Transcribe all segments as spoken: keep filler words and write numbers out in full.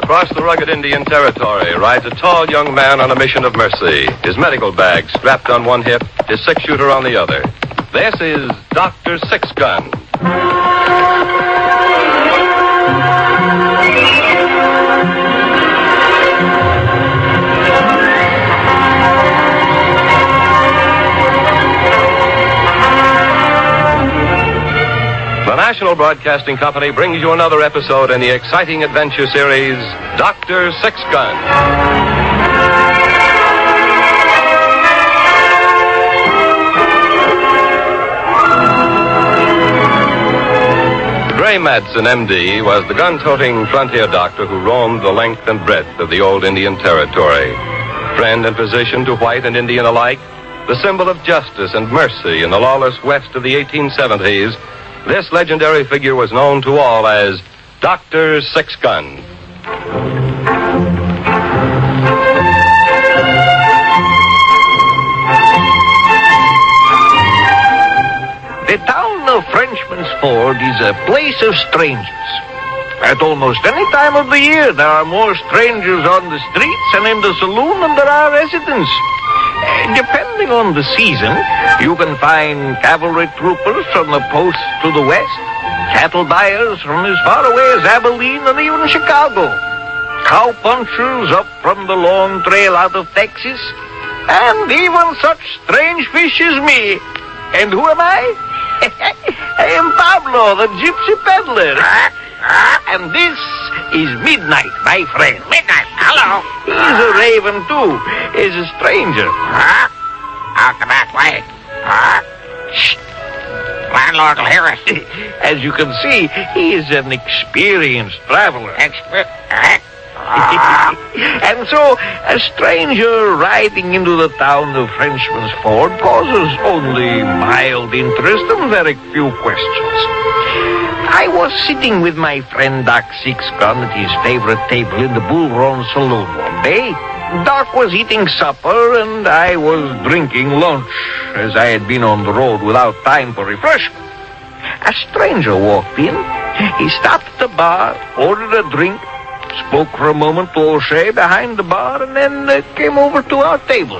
Across the rugged Indian territory rides a tall young man on a mission of mercy. His medical bag strapped on one hip, his six-shooter on the other. This is Doctor Six Gun. The National Broadcasting Company brings you another episode in the exciting adventure series, Doctor Six Gun. Gray Madsen, M D, was the gun-toting frontier doctor who roamed the length and breadth of the old Indian territory. Friend and physician to white and Indian alike, the symbol of justice and mercy in the lawless West of the eighteen seventies, this legendary figure was known to all as Doctor Six Gun. The town of Frenchman's Ford is a place of strangers. At almost any time of the year, there are more strangers on the streets and in the saloon than there are residents. Depending on the season, you can find cavalry troopers from the post to the west, cattle buyers from as far away as Abilene and even Chicago, cow punchers up from the long trail out of Texas, and even such strange fish as me. And who am I? I am Pablo, the gypsy peddler. And this is Midnight, my friend. Midnight, hello. He's a raven, too. He's a stranger. Huh? Out the back way. Huh? Shh. Landlord will hear us. As you can see, he is an experienced traveler. Expert. And so, a stranger riding into the town of Frenchman's Ford causes only mild interest and very few questions. I was sitting with my friend Doc Six Gun at his favorite table in the Bull Run Saloon one day. Doc was eating supper and I was drinking lunch, as I had been on the road without time for refreshment. A stranger walked in. He stopped at the bar, ordered a drink, spoke for a moment to O'Shea behind the bar, and then uh, came over to our table.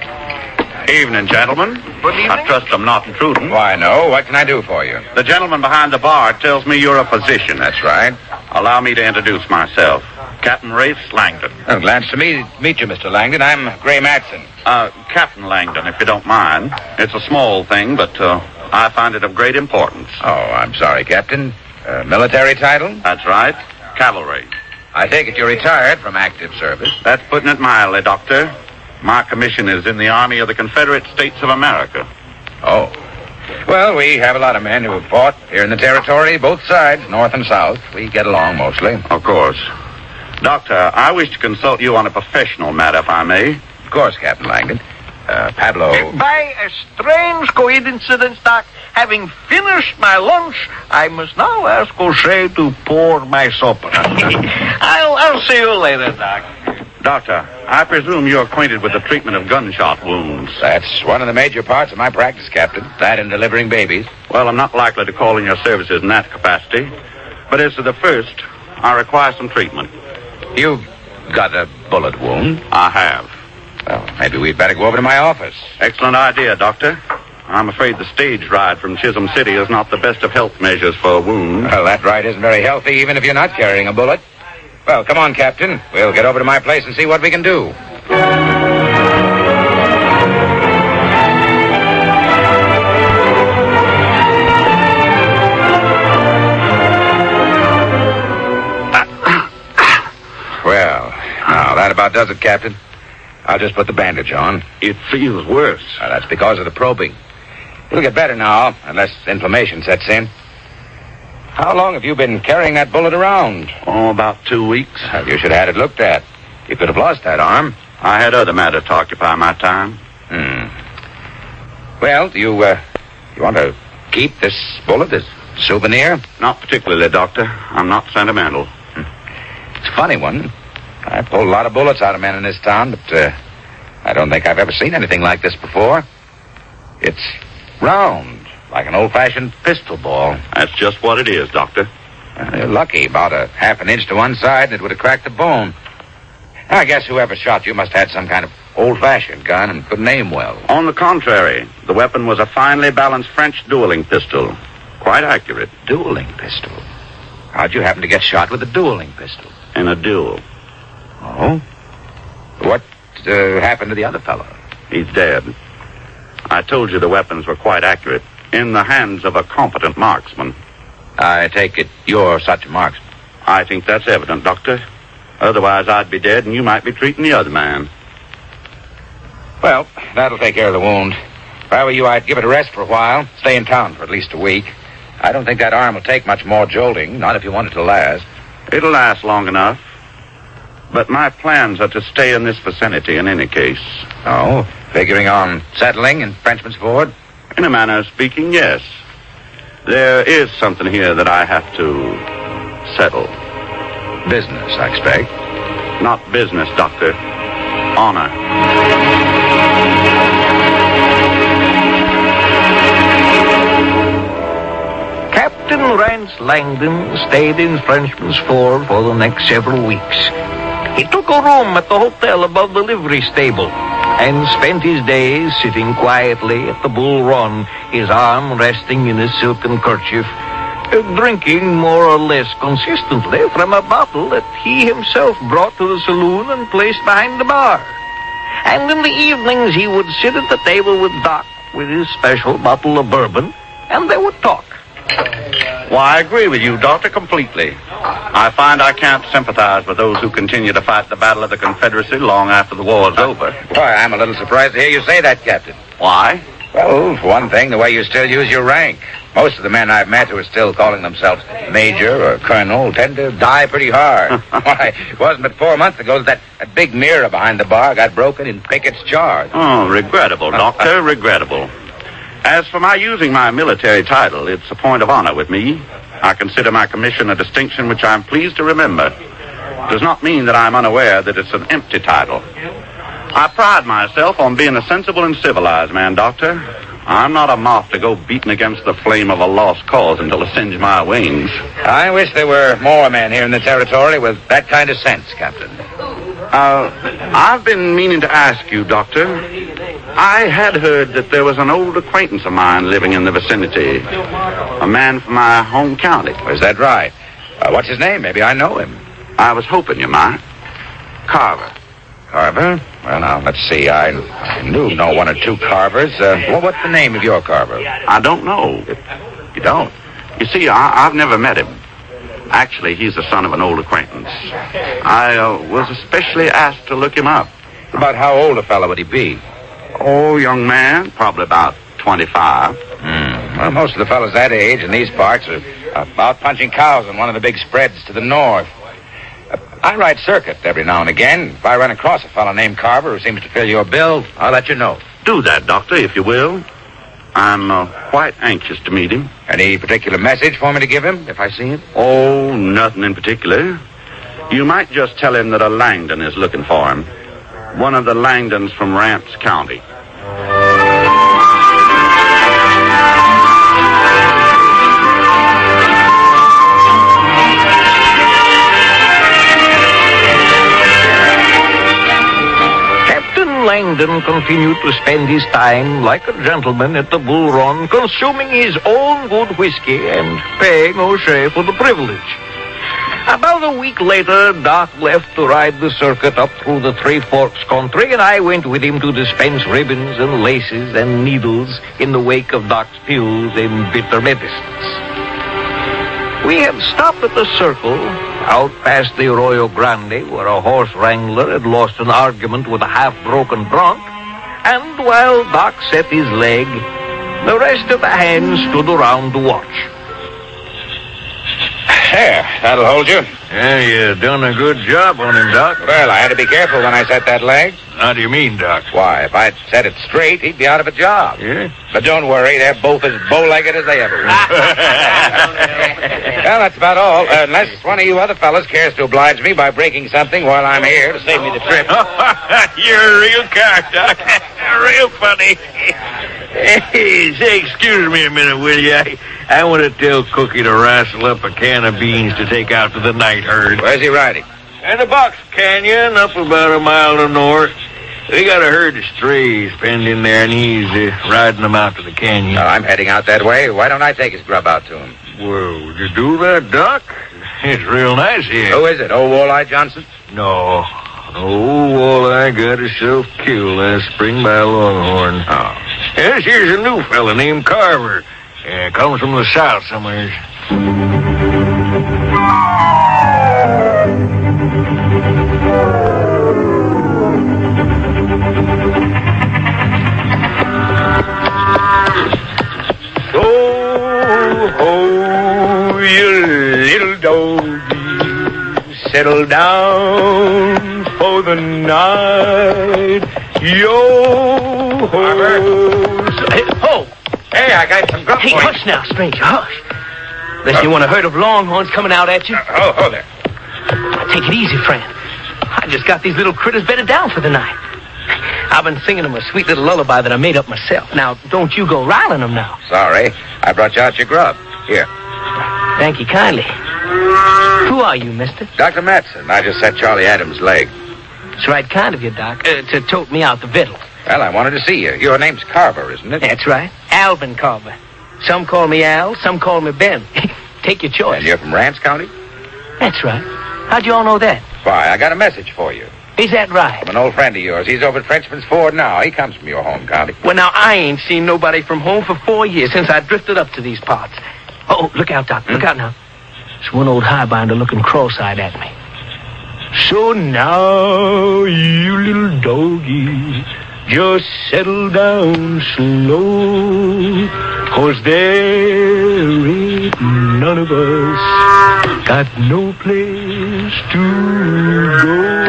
Evening, gentlemen. Good evening. I trust I'm not intruding. Why, no. What can I do for you? The gentleman behind the bar tells me you're a physician. That's right. Allow me to introduce myself. Captain Rafe Langdon. Oh, glad to meet, meet you, Mister Langdon. I'm Gray Madsen. Uh, Captain Langdon, if you don't mind. It's a small thing, but uh, I find it of great importance. Oh, I'm sorry, Captain. Uh, military title? That's right. Cavalry. I take it you're retired from active service. That's putting it mildly, Doctor. My commission is in the Army of the Confederate States of America. Oh. Well, we have a lot of men who have fought here in the territory, both sides, north and south. We get along mostly. Of course. Doctor, I wish to consult you on a professional matter, if I may. Of course, Captain Langdon. Uh, Pablo... By a strange coincidence, Doc, having finished my lunch, I must now ask O'Shea to pour my supper. I'll, I'll see you later, Doc. Doctor, I presume you're acquainted with the treatment of gunshot wounds. That's one of the major parts of my practice, Captain. That and delivering babies. Well, I'm not likely to call in your services in that capacity. But as to the first, I require some treatment. You've got a bullet wound? I have. Well, maybe we'd better go over to my office. Excellent idea, Doctor. I'm afraid the stage ride from Chisholm City is not the best of health measures for a wound. Well, that ride isn't very healthy, even if you're not carrying a bullet. Well, come on, Captain. We'll get over to my place and see what we can do. Well, now, that about does it, Captain. I'll just put the bandage on. It feels worse. Well, that's because of the probing. It'll get better now, unless inflammation sets in. How long have you been carrying that bullet around? Oh, about two weeks. Well, you should have had it looked at. You could have lost that arm. I had other matters to occupy my time. Hmm. Well, do you, uh, you want to keep this bullet as a souvenir? Not particularly, Doctor. I'm not sentimental. It's a funny one. I pulled a lot of bullets out of men in this town, but uh, I don't think I've ever seen anything like this before. It's round, like an old-fashioned pistol ball. That's just what it is, Doctor. Uh, you're lucky. About a half an inch to one side, and it would have cracked the bone. I guess whoever shot you must have had some kind of old-fashioned gun and couldn't aim well. On the contrary, the weapon was a finely balanced French dueling pistol. Quite accurate. Dueling pistol? How'd you happen to get shot with a dueling pistol? In a duel. Oh? What uh, happened to the other fellow? He's dead. I told you the weapons were quite accurate. In the hands of a competent marksman. I take it you're such a marksman. I think that's evident, Doctor. Otherwise, I'd be dead and you might be treating the other man. Well, that'll take care of the wound. If I were you, I'd give it a rest for a while. Stay in town for at least a week. I don't think that arm will take much more jolting, not if you want it to last. It'll last long enough. But my plans are to stay in this vicinity in any case. Oh, figuring on settling in Frenchman's Ford? In a manner of speaking, yes. There is something here that I have to settle. Business, I expect. Not business, Doctor. Honor. Captain Rance Langdon stayed in Frenchman's Ford for the next several weeks. He took a room at the hotel above the livery stable and spent his days sitting quietly at the Bull Run, his arm resting in his silken kerchief, uh, drinking more or less consistently from a bottle that he himself brought to the saloon and placed behind the bar. And in the evenings he would sit at the table with Doc with his special bottle of bourbon, and they would talk. Why, I agree with you, Doctor, completely. I find I can't sympathize with those who continue to fight the battle of the Confederacy long after the war's uh, over. Why, I'm a little surprised to hear you say that, Captain. Why? Well, for one thing, the way you still use your rank. Most of the men I've met who are still calling themselves major or colonel tend to die pretty hard. Why, it wasn't but four months ago that, that big mirror behind the bar got broken in Pickett's charge. Oh, regrettable, Doctor, regrettable. As for my using my military title, it's a point of honor with me. I consider my commission a distinction which I'm pleased to remember. It does not mean that I'm unaware that it's an empty title. I pride myself on being a sensible and civilized man, Doctor. I'm not a moth to go beating against the flame of a lost cause until it singe my wings. I wish there were more men here in the territory with that kind of sense, Captain. Uh, I've been meaning to ask you, Doctor. I had heard that there was an old acquaintance of mine living in the vicinity. A man from my home county. Is that right? Uh, what's his name? Maybe I know him. I was hoping you might. Carver. Carver? Well, now, let's see. I, I knew know one or two Carvers. Uh, well, what's the name of your Carver? I don't know. You don't? You see, I, I've never met him. Actually, he's the son of an old acquaintance. I uh, was especially asked to look him up. About how old a fellow would he be? Oh, young man, probably about twenty-five. Mm. Well, most of the fellows that age in these parts are uh, out punching cows on one of the big spreads to the north. Uh, I ride circuit every now and again. If I run across a fellow named Carver who seems to fill your bill, I'll let you know. Do that, Doctor, if you will. I'm uh, quite anxious to meet him. Any particular message for me to give him if I see him? Oh, nothing in particular. You might just tell him that a Langdon is looking for him. One of the Langdons from Rance County. Captain Langdon continued to spend his time like a gentleman at the Bull Run, consuming his own good whiskey and paying O'Shea for the privilege. About a week later, Doc left to ride the circuit up through the Three Forks country, and I went with him to dispense ribbons and laces and needles in the wake of Doc's pills and bitter medicines. We had stopped at the Circle, out past the Arroyo Grande, where a horse wrangler had lost an argument with a half-broken bronc, and while Doc set his leg, the rest of the hands stood around to watch. There, that'll hold you. Yeah, you done a good job on him, Doc. Well, I had to be careful when I set that leg. How do you mean, Doc? Why, if I'd set it straight, he'd be out of a job. Yeah? But don't worry, they're both as bow-legged as they ever were. Well, that's about all, uh, unless one of you other fellas cares to oblige me by breaking something while I'm here to save me the trip. You're a real cock, Doc. Real funny. Hey, say, excuse me a minute, will you? I, I want to tell Cookie to wrestle up a can of beans to take out to the night herd. Where's he riding? In the Box Canyon, up about a mile to the north. We got a herd of strays penned in there, and he's uh, riding them out to the canyon. No, I'm heading out that way. Why don't I take his grub out to him? Well, would you do that, Doc? It's real nice here. Who is it? Old Walleye Johnson? No. Old Walleye got himself killed last spring by a longhorn. Oh. Yes, here's a new fella named Carver. Yeah, comes from the south somewhere. Oh, you little doggy, settle down for the night. Yo ho. Hey, oh! Hey, I got some grub Hey, for you. hush now, stranger, hush. Unless you want a herd of longhorns coming out at you. Uh, oh, oh there. Take it easy, friend. I just got these little critters bedded down for the night. I've been singing them a sweet little lullaby that I made up myself. Now, don't you go riling them now. Sorry. I brought you out your grub. Here. Thank you kindly. Who are you, mister? Doctor Matson. I just set Charlie Adams' leg. It's right kind of you, Doc, uh, to tote me out the victuals. Well, I wanted to see you. Your name's Carver, isn't it? That's right. Alvin Carver. Some call me Al, some call me Ben. Take your choice. And you're from Rance County? That's right. How'd you all know that? Why, I got a message for you. Is that right? From an old friend of yours. He's over at Frenchman's Ford now. He comes from your home county. Well, now, I ain't seen nobody from home for four years since I drifted up to these parts. Oh, look out, Doc. Look Hmm? out now. There's one old highbinder looking cross-eyed at me. So now, you little doggy, just settle down slow, 'cause there ain't none of us got no place to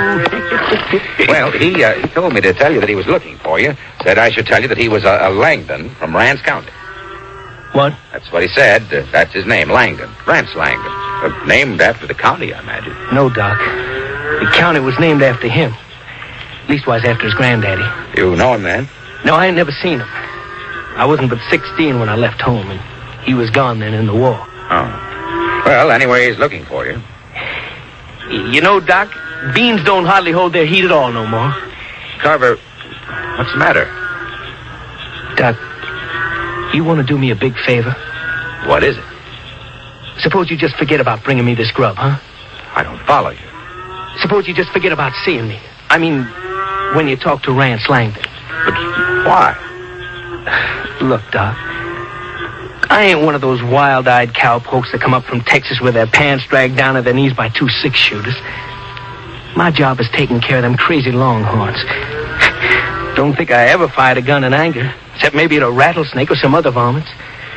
go. Well, he, uh, he told me to tell you that he was looking for you. Said I should tell you that he was a, a Langdon from Rance County. What? That's what he said. Uh, that's his name, Langdon. Rance Langdon. Uh, named after the county, I imagine. No, Doc. The county was named after him. Leastwise, after his granddaddy. You know him, then? No, I ain't never seen him. I wasn't but sixteen when I left home, and he was gone then in the war. Oh. Well, anyway, he's looking for you. Y- You know, Doc, beans don't hardly hold their heat at all no more. Carver, what's the matter? Doc, you want to do me a big favor? What is it? Suppose you just forget about bringing me this grub, huh? I don't follow you. Suppose you just forget about seeing me. I mean, when you talk to Rance Langdon. But why? Look, Doc, I ain't one of those wild-eyed cowpokes that come up from Texas with their pants dragged down to their knees by two six-shooters. My job is taking care of them crazy longhorns. Don't think I ever fired a gun in anger, except maybe at a rattlesnake or some other varmints.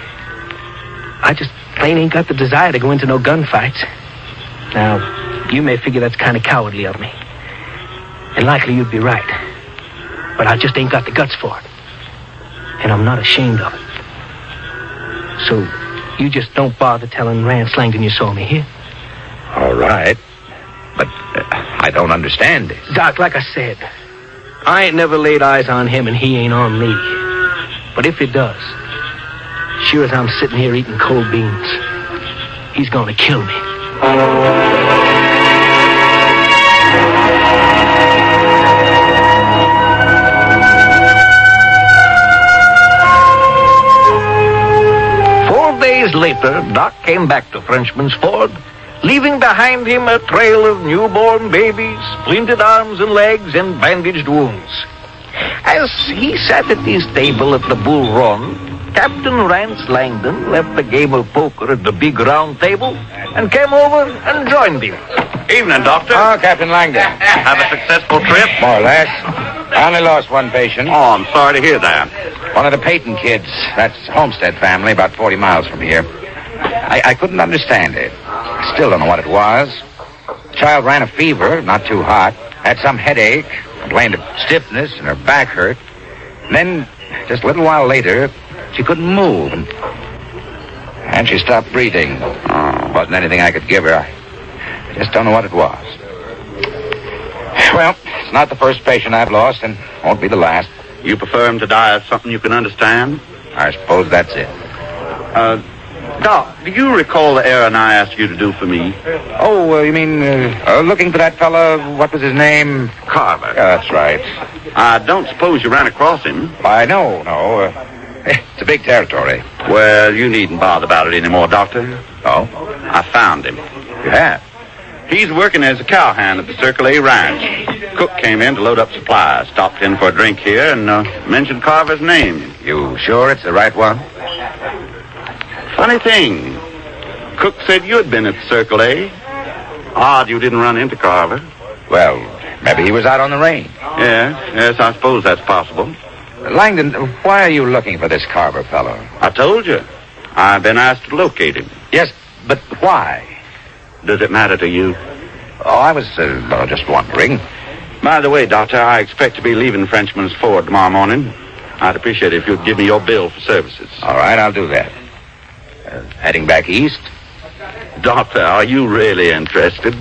I just plain ain't got the desire to go into no gunfights. Now, you may figure that's kind of cowardly of me. And likely you'd be right. But I just ain't got the guts for it. And I'm not ashamed of it. So, you just don't bother telling Rance Langdon you saw me here. All right. But uh, I don't understand this. Doc, like I said, I ain't never laid eyes on him and he ain't on me. But if it does, sure as I'm sitting here eating cold beans, he's gonna kill me. Four days later, Doc came back to Frenchman's Ford, leaving behind him a trail of newborn babies, splintered arms and legs, and bandaged wounds. As he sat at his table at the Bull Run, Captain Rance Langdon left the game of poker at the big round table and came over and joined him. Evening, Doctor. Oh, Captain Langdon. Have a successful trip? More or less. I only lost one patient. Oh, I'm sorry to hear that. One of the Peyton kids. That's Homestead family, about forty miles from here. I, I couldn't understand it. I still don't know what it was. The child ran a fever, not too hot, had some headache, complained of stiffness, and her back hurt. And then, just a little while later, she couldn't move, and, and she stopped breathing. Oh, wasn't anything I could give her. I, I just don't know what it was. Well, it's not the first patient I've lost, and won't be the last. You prefer him to die of something you can understand? I suppose that's it. Uh, Doc, do you recall the errand I asked you to do for me? Oh, uh, you mean uh, uh, looking for that fella, what was his name? Carver. Yeah, that's right. I don't suppose you ran across him. Why, no, no. Uh, it's a big territory. Well, you needn't bother about it anymore, Doctor. Oh? I found him. You have? He's working as a cowhand at the Circle A Ranch. Cook came in to load up supplies, stopped in for a drink here, and uh, mentioned Carver's name. You sure it's the right one? Funny thing. Cook said you had been at the Circle A. Odd you didn't run into Carver. Well, maybe he was out on the range. Yes, yes, I suppose that's possible. Langdon, why are you looking for this Carver fellow? I told you. I've been asked to locate him. Yes, but why? Does it matter to you? Oh, I was uh, well, just wondering. By the way, Doctor, I expect to be leaving Frenchman's Ford tomorrow morning. I'd appreciate it if you'd give me your bill for services. All right, I'll do that. Uh, heading back east? Doctor, are you really interested?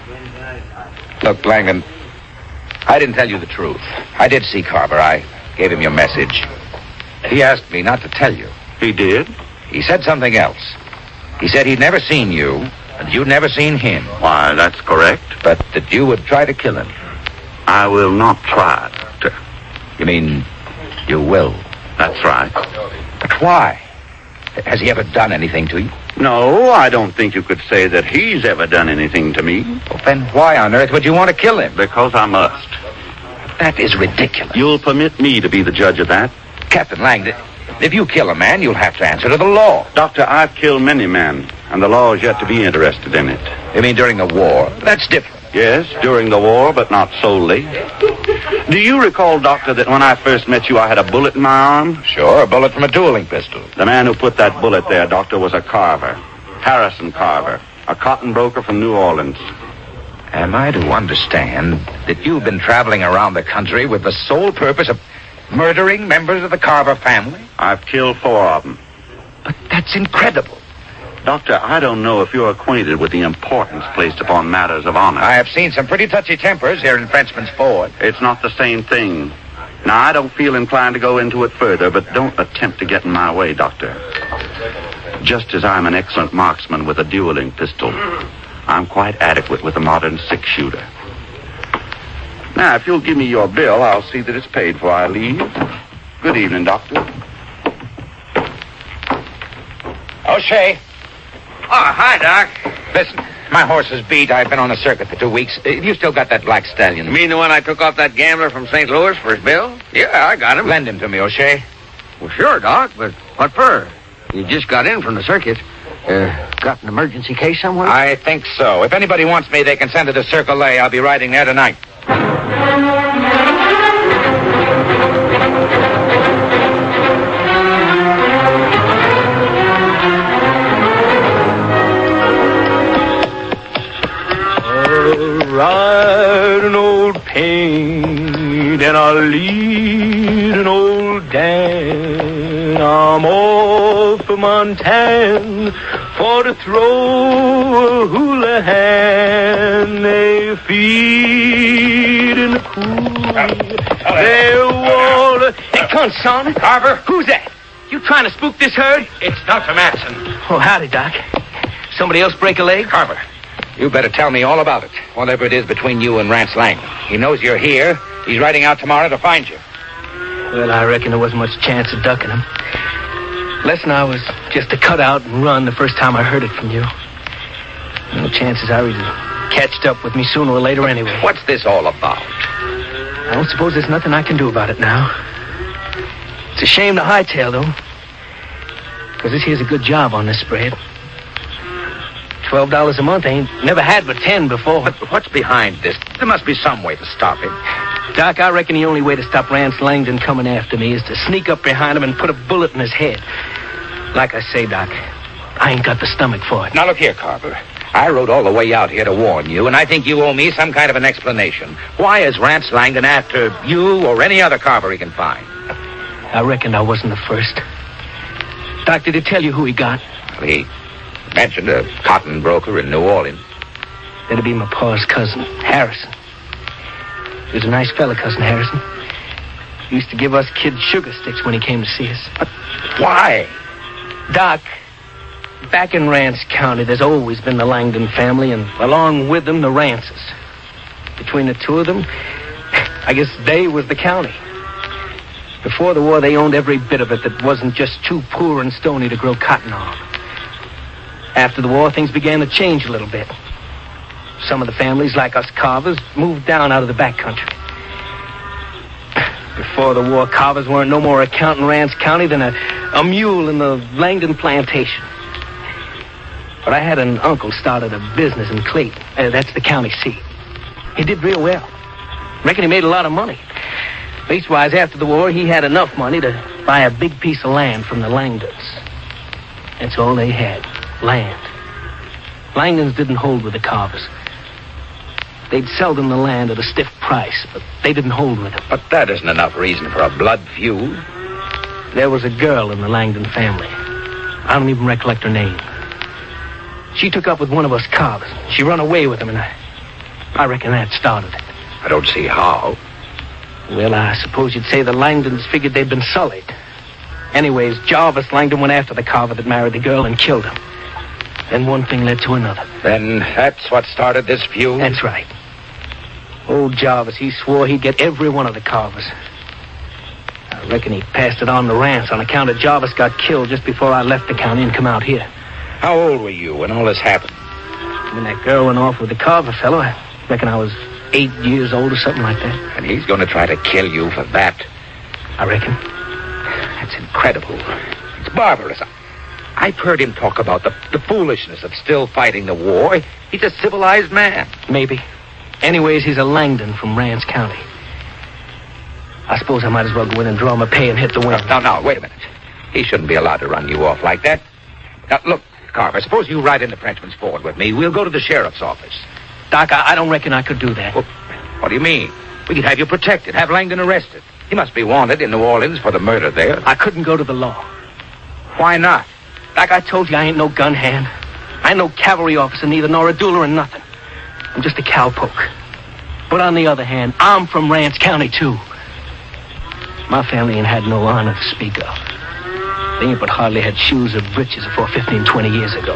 Look, Langdon, I didn't tell you the truth. I did see Carver. I gave him your message. He asked me not to tell you. He did? He said something else. He said he'd never seen you, and you'd never seen him. Why, that's correct. But that you would try to kill him. I will not try, Doctor. You mean you will? That's right. But why? Has he ever done anything to you? No, I don't think you could say that he's ever done anything to me. Well, then why on earth would you want to kill him? Because I must. That is ridiculous. You'll permit me to be the judge of that? Captain Langdon, if you kill a man, you'll have to answer to the law. Doctor, I've killed many men, and the law is yet to be interested in it. You mean during the war? That's different. Yes, during the war, but not solely. Do you recall, Doctor, that when I first met you, I had a bullet in my arm? Sure, a bullet from a dueling pistol. The man who put that bullet there, Doctor, was a Carver. Harrison Carver, a cotton broker from New Orleans. Am I to understand that you've been traveling around the country with the sole purpose of murdering members of the Carver family? I've killed four of them. But that's incredible. Doctor, I don't know if you're acquainted with the importance placed upon matters of honor. I have seen some pretty touchy tempers here in Frenchman's Ford. It's not the same thing. Now, I don't feel inclined to go into it further, but don't attempt to get in my way, Doctor. Just as I'm an excellent marksman with a dueling pistol, I'm quite adequate with a modern six-shooter. Now, if you'll give me your bill, I'll see that it's paid before I leave. Good evening, Doctor. O'Shea. Oh, hi, Doc. Listen, my horse is beat. I've been on the circuit for two weeks. Uh, You still got that black stallion? You mean the one I took off that gambler from Saint Louis for his bill? Yeah, I got him. Lend him to me, O'Shea. Well, sure, Doc, but what for? You just got in from the circuit. Uh, got an emergency case somewhere? I think so. If anybody wants me, they can send it to Circle A. I'll be riding there tonight. I'll ride an old paint and I'll lead an old Dan. I'm off for Montana for to throw a hula hand. They feed in the cool. They water. Hey, come on, son. Carver? Who's that? You trying to spook this herd? It's Doctor Matson. Oh, howdy, Doc. Somebody else break a leg? Carver, you better tell me all about it. Whatever it is between you and Rance Langdon. He knows you're here. He's riding out tomorrow to find you. Well, I reckon there wasn't much chance of ducking him. Less than I was just to cut out and run the first time I heard it from you. No chances I would catched up with me sooner or later anyway. What's this all about? I don't suppose there's nothing I can do about it now. It's a shame to hightail, though. Because this here's a good job on this spread. Twelve dollars a month ain't never had but ten before. But what's behind this? There must be some way to stop him. Doc, I reckon the only way to stop Rance Langdon coming after me is to sneak up behind him and put a bullet in his head. Like I say, Doc, I ain't got the stomach for it. Now, look here, Carver. I rode all the way out here to warn you, and I think you owe me some kind of an explanation. Why is Rance Langdon after you or any other Carver he can find? I reckon I wasn't the first. Doc, did he tell you who he got? Well, he mentioned a cotton broker in New Orleans. That'd be my pa's cousin, Harrison. He was a nice fella, Cousin Harrison. He used to give us kids sugar sticks when he came to see us. But why? Doc, Back in Rance County, there's always been the Langdon family, and along with them, the Rances. Between the two of them, I guess they was the county. Before the war, they owned every bit of it that wasn't just too poor and stony to grow cotton on. After the war, things began to change a little bit. Some of the families, like us Carvers, moved down out of the back country. Before the war, Carvers weren't no more a count in Rance County than a, a mule in the Langdon plantation. But I had an uncle started a business in Clayton. Uh, that's the county seat. He did real well. Reckon he made a lot of money. Leastwise, after the war, he had enough money to buy a big piece of land from the Langdons. That's all they had, land. Langdons didn't hold with the Carvers. They'd sell them the land at a stiff price, but they didn't hold with them. But that isn't enough reason for a blood feud. There was a girl in the Langdon family. I don't even recollect her name. She took up with one of us Carvers. She run away with him, and I, I reckon that started it. I don't see how. Well, I suppose you'd say the Langdons figured they'd been sullied. Anyways, Jarvis Langdon went after the Carver that married the girl and killed him. Then one thing led to another. Then that's what started this feud? That's right. Old Jarvis, he swore he'd get every one of the Carvers. I reckon he passed it on to Rance on account of Jarvis got killed just before I left the county and come out here. How old were you when all this happened? When that girl went off with the Carver fellow, I reckon I was eight years old or something like that. And he's going to try to kill you for that? I reckon. That's incredible. It's barbarous. I've heard him talk about the, the foolishness of still fighting the war. He's a civilized man. Maybe. Anyways, he's a Langdon from Rance County. I suppose I might as well go in and draw my pay and hit the wind. No, no, wait a minute. He shouldn't be allowed to run you off like that. Now, look, Carver, suppose you ride into Frenchman's Ford with me. We'll go to the sheriff's office. Doc, I, I don't reckon I could do that. Well, what do you mean? We could have you protected, have Langdon arrested. He must be wanted in New Orleans for the murder there. I couldn't go to the law. Why not? Like I told you, I ain't no gun hand. I ain't no cavalry officer neither, nor a dueler or nothing. I'm just a cowpoke. But on the other hand, I'm from Rance County, too. My family ain't had no honor to speak of. They ain't but hardly had shoes or breeches before fifteen, twenty years ago.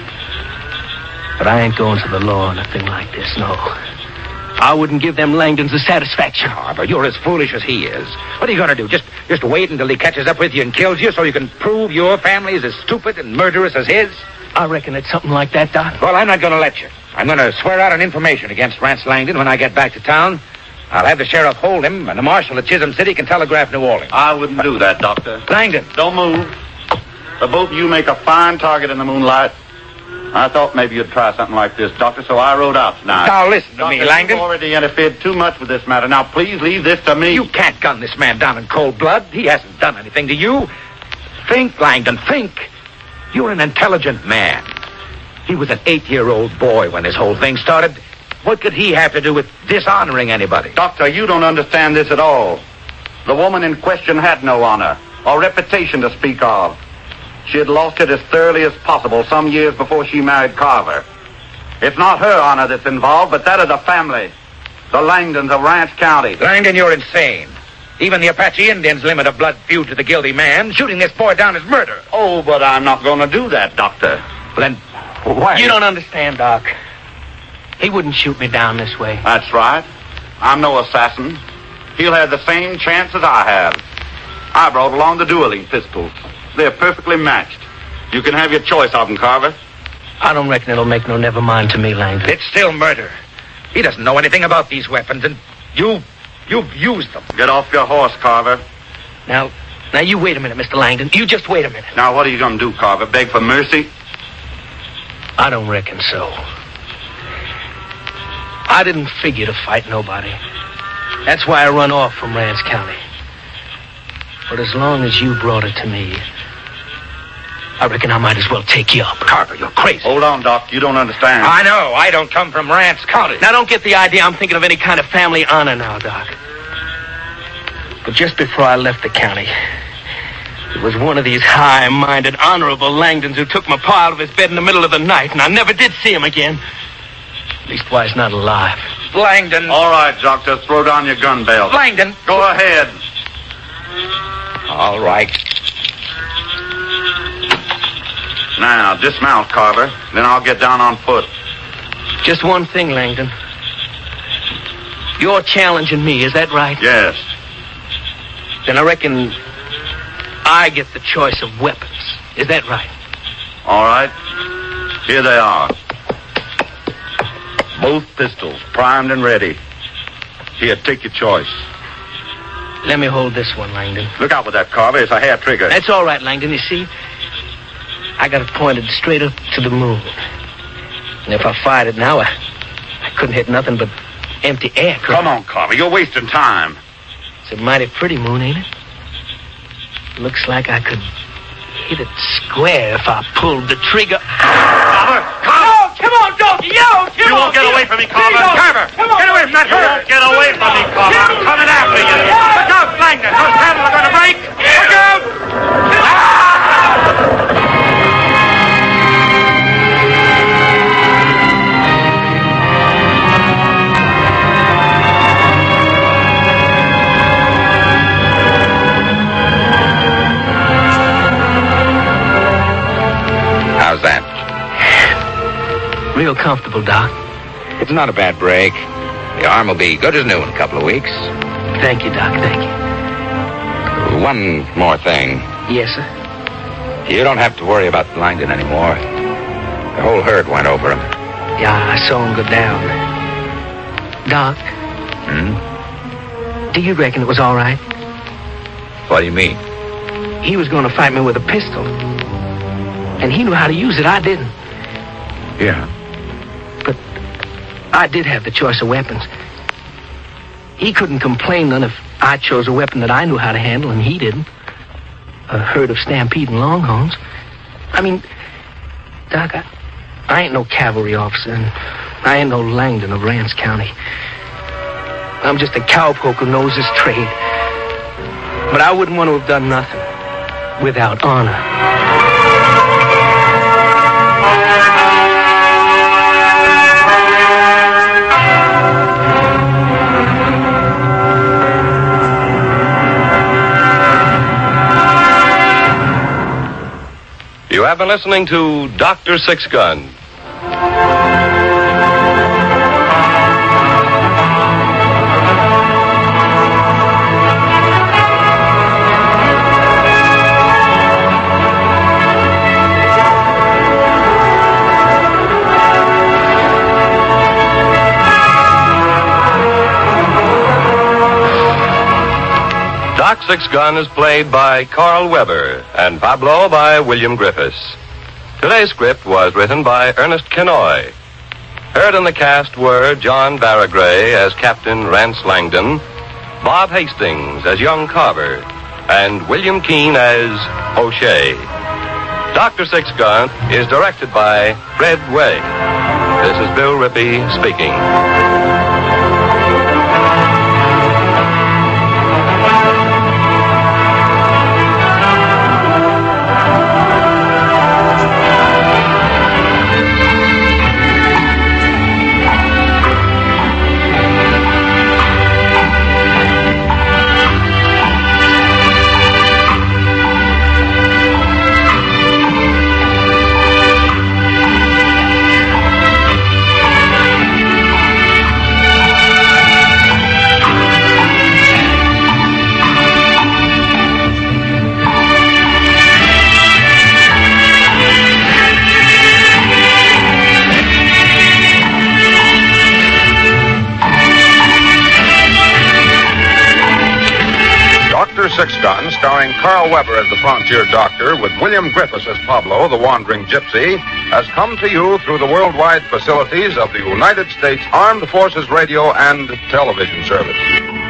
But I ain't going to the law on a thing like this, no. I wouldn't give them Langdons the satisfaction. Carver, you're as foolish as he is. What are you going to do? Just just wait until he catches up with you and kills you so you can prove your family is as stupid and murderous as his? I reckon it's something like that, Doc. Well, I'm not going to let you. I'm going to swear out an information against Rance Langdon when I get back to town. I'll have the sheriff hold him, and the marshal at Chisholm City can telegraph New Orleans. I wouldn't do that, Doctor. Langdon. Don't move. The both of you make a fine target in the moonlight. I thought maybe you'd try something like this, Doctor, so I rode out tonight. Now, listen to Doctor, me, Langdon. You've already interfered too much with this matter. Now, please leave this to me. You can't gun this man down in cold blood. He hasn't done anything to you. Think, Langdon, think. You're an intelligent man. He was an eight-year-old boy when this whole thing started. What could he have to do with dishonoring anybody? Doctor, you don't understand this at all. The woman in question had no honor or reputation to speak of. She had lost it as thoroughly as possible some years before she married Carver. It's not her honor that's involved, but that of the family. The Langdons of Rance County. Langdon, you're insane. Even the Apache Indians limit a blood feud to the guilty man. Shooting this boy down is murder. Oh, but I'm not going to do that, Doctor. Well, then, why? You don't understand, Doc. He wouldn't shoot me down this way. That's right. I'm no assassin. He'll have the same chance as I have. I brought along the dueling pistols. They're perfectly matched. You can have your choice of them, Carver. I don't reckon it'll make no never mind to me, Langdon. It's still murder. He doesn't know anything about these weapons, and you, you've used them. Get off your horse, Carver. Now, now you wait a minute, Mister Langdon. You just wait a minute. Now, what are you going to do, Carver? Beg for mercy? I don't reckon so. I didn't figure to fight nobody. That's why I run off from Rance County. But as long as you brought it to me, I reckon I might as well take you up. Carver, you're crazy. Hold on, Doc. You don't understand. I know. I don't come from Rance County. Now, don't get the idea I'm thinking of any kind of family honor now, Doc. But just before I left the county, it was one of these high-minded, honorable Langdons who took my pa out of his bed in the middle of the night, and I never did see him again. Leastwise, not alive. Langdon. All right, Doctor. Throw down your gun belt. Langdon. Go ahead. All right. Now, dismount, Carver. Then I'll get down on foot. Just one thing, Langdon. You're challenging me, is that right? Yes. Then I reckon I get the choice of weapons. Is that right? All right. Here they are. Both pistols, primed and ready. Here, take your choice. Let me hold this one, Langdon. Look out with that, Carver. It's a hair trigger. That's all right, Langdon. You see, I got it pointed straight up to the moon. And if I fired it now, I, I couldn't hit nothing but empty air. Come on, Carver. You're wasting time. It's a mighty pretty moon, ain't it? Looks like I could hit it square if I pulled the trigger. Carver! Carver! Oh, come on, don't you! Come you won't on, get away from me, Carver. Come on. Carver! Come on. Get away from that You herd! won't Get away from me, Carver. I'm coming after you. Look out, Langdon. Those cattle are going to break. Look out! How's that? Real comfortable, Doc. It's not a bad break. The arm will be good as new in a couple of weeks. Thank you, Doc. Thank you. One more thing. Yes, sir. You don't have to worry about Langdon anymore. The whole herd went over him. Yeah, I saw him go down. Doc, Hmm? do you reckon it was all right? What do you mean? He was going to fight me with a pistol. And he knew how to use it. I didn't. Yeah. But I did have the choice of weapons. He couldn't complain none if I chose a weapon that I knew how to handle, and he didn't. A herd of stampeding longhorns. I mean, Doc, I, I ain't no cavalry officer, and I ain't no Langdon of Rance County. I'm just a cowpoke who knows his trade. But I wouldn't want to have done nothing without honor. You have been listening to Doctor Six Gun. Doc Six Gun is played by Carl Weber and Pablo by William Griffiths. Today's script was written by Ernest Kenoy. Heard in the cast were John Baragray as Captain Rance Langdon, Bob Hastings as young Carver, and William Keene as O'Shea. Doctor Six Gun is directed by Fred Way. This is Bill Rippey speaking. Six Gun, starring Carl Weber as the frontier doctor with William Griffiths as Pablo, the wandering gypsy, has come to you through the worldwide facilities of the United States Armed Forces Radio and Television Service.